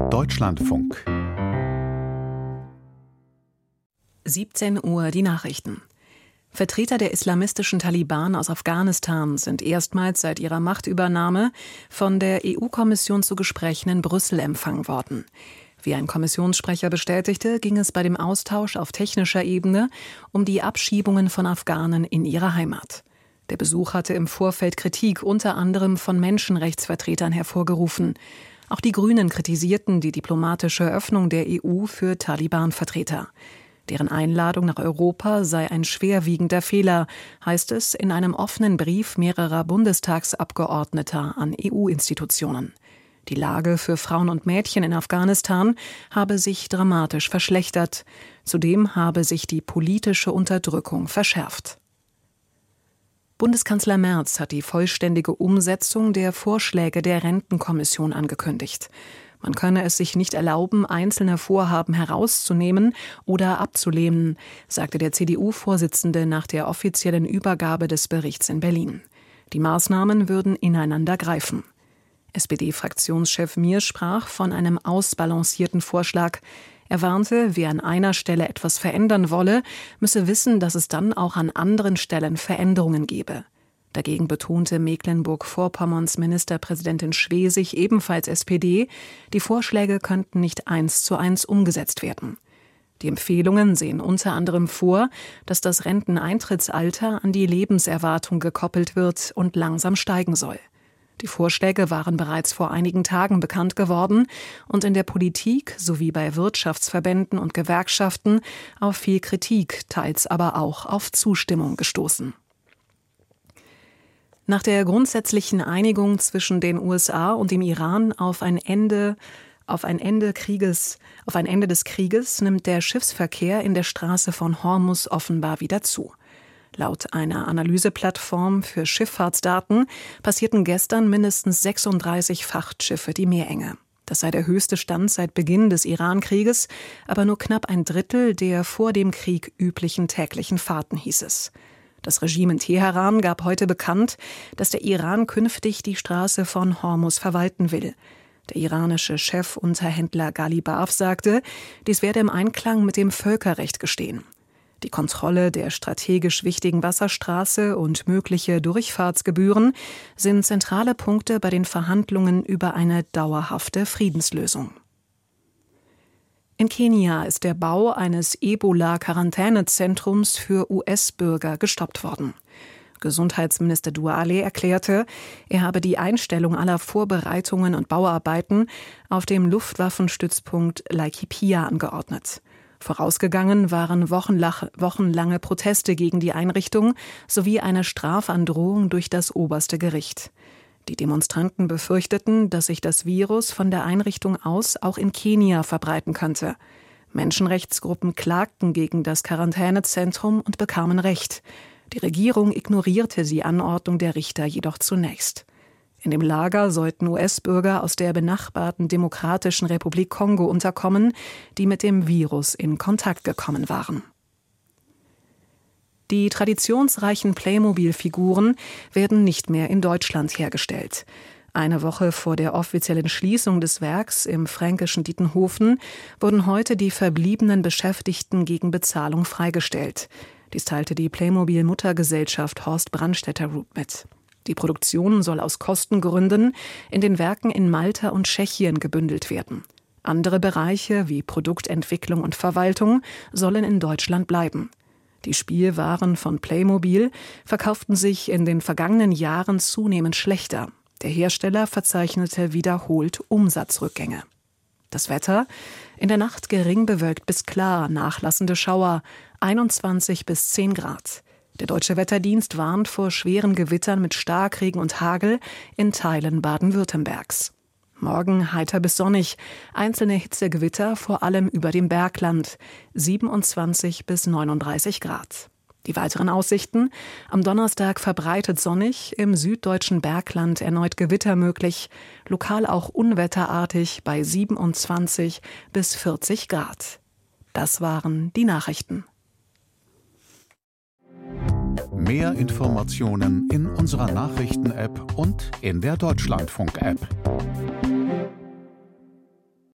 Deutschlandfunk. 17 Uhr die Nachrichten. Vertreter der islamistischen Taliban aus Afghanistan sind erstmals seit ihrer Machtübernahme von der EU-Kommission zu Gesprächen in Brüssel empfangen worden. Wie ein Kommissionssprecher bestätigte, ging es bei dem Austausch auf technischer Ebene um die Abschiebungen von Afghanen in ihre Heimat. Der Besuch hatte im Vorfeld Kritik unter anderem von Menschenrechtsvertretern hervorgerufen. Auch die Grünen kritisierten die diplomatische Öffnung der EU für Taliban-Vertreter. Deren Einladung nach Europa sei ein schwerwiegender Fehler, heißt es in einem offenen Brief mehrerer Bundestagsabgeordneter an EU-Institutionen. Die Lage für Frauen und Mädchen in Afghanistan habe sich dramatisch verschlechtert. Zudem habe sich die politische Unterdrückung verschärft. Bundeskanzler Merz hat die vollständige Umsetzung der Vorschläge der Rentenkommission angekündigt. Man könne es sich nicht erlauben, einzelne Vorhaben herauszunehmen oder abzulehnen, sagte der CDU-Vorsitzende nach der offiziellen Übergabe des Berichts in Berlin. Die Maßnahmen würden ineinander greifen. SPD-Fraktionschef Mier sprach von einem ausbalancierten Vorschlag. Er warnte, wer an einer Stelle etwas verändern wolle, müsse wissen, dass es dann auch an anderen Stellen Veränderungen gebe. Dagegen betonte Mecklenburg-Vorpommerns Ministerpräsidentin Schwesig, ebenfalls SPD, die Vorschläge könnten nicht 1:1 umgesetzt werden. Die Empfehlungen sehen unter anderem vor, dass das Renteneintrittsalter an die Lebenserwartung gekoppelt wird und langsam steigen soll. Die Vorschläge waren bereits vor einigen Tagen bekannt geworden und in der Politik sowie bei Wirtschaftsverbänden und Gewerkschaften auf viel Kritik, teils aber auch auf Zustimmung gestoßen. Nach der grundsätzlichen Einigung zwischen den USA und dem Iran auf ein Ende des Krieges nimmt der Schiffsverkehr in der Straße von Hormuz offenbar wieder zu. Laut einer Analyseplattform für Schifffahrtsdaten passierten gestern mindestens 36 Frachtschiffe die Meerenge. Das sei der höchste Stand seit Beginn des Iran-Krieges, aber nur knapp ein Drittel der vor dem Krieg üblichen täglichen Fahrten, hieß es. Das Regime in Teheran gab heute bekannt, dass der Iran künftig die Straße von Hormuz verwalten will. Der iranische Chefunterhändler Ghalibaf sagte, dies werde im Einklang mit dem Völkerrecht geschehen. Die Kontrolle der strategisch wichtigen Wasserstraße und mögliche Durchfahrtsgebühren sind zentrale Punkte bei den Verhandlungen über eine dauerhafte Friedenslösung. In Kenia ist der Bau eines Ebola-Quarantänezentrums für US-Bürger gestoppt worden. Gesundheitsminister Duale erklärte, er habe die Einstellung aller Vorbereitungen und Bauarbeiten auf dem Luftwaffenstützpunkt Laikipia angeordnet. Vorausgegangen waren wochenlange Proteste gegen die Einrichtung sowie eine Strafandrohung durch das oberste Gericht. Die Demonstranten befürchteten, dass sich das Virus von der Einrichtung aus auch in Kenia verbreiten könnte. Menschenrechtsgruppen klagten gegen das Quarantänezentrum und bekamen Recht. Die Regierung ignorierte die Anordnung der Richter jedoch zunächst. In dem Lager sollten US-Bürger aus der benachbarten Demokratischen Republik Kongo unterkommen, die mit dem Virus in Kontakt gekommen waren. Die traditionsreichen Playmobil-Figuren werden nicht mehr in Deutschland hergestellt. Eine Woche vor der offiziellen Schließung des Werks im fränkischen Dietenhofen wurden heute die verbliebenen Beschäftigten gegen Bezahlung freigestellt. Dies teilte die Playmobil-Muttergesellschaft Horst Brandstätter Group mit. Die Produktion soll aus Kostengründen in den Werken in Malta und Tschechien gebündelt werden. Andere Bereiche wie Produktentwicklung und Verwaltung sollen in Deutschland bleiben. Die Spielwaren von Playmobil verkauften sich in den vergangenen Jahren zunehmend schlechter. Der Hersteller verzeichnete wiederholt Umsatzrückgänge. Das Wetter: in der Nacht gering bewölkt bis klar, nachlassende Schauer, 21 bis 10 Grad. Der Deutsche Wetterdienst warnt vor schweren Gewittern mit Starkregen und Hagel in Teilen Baden-Württembergs. Morgen heiter bis sonnig, einzelne Hitzegewitter vor allem über dem Bergland, 27 bis 39 Grad. Die weiteren Aussichten: am Donnerstag verbreitet sonnig, im süddeutschen Bergland erneut Gewitter möglich, lokal auch unwetterartig bei 27 bis 40 Grad. Das waren die Nachrichten. Mehr Informationen in unserer Nachrichten-App und in der Deutschlandfunk-App.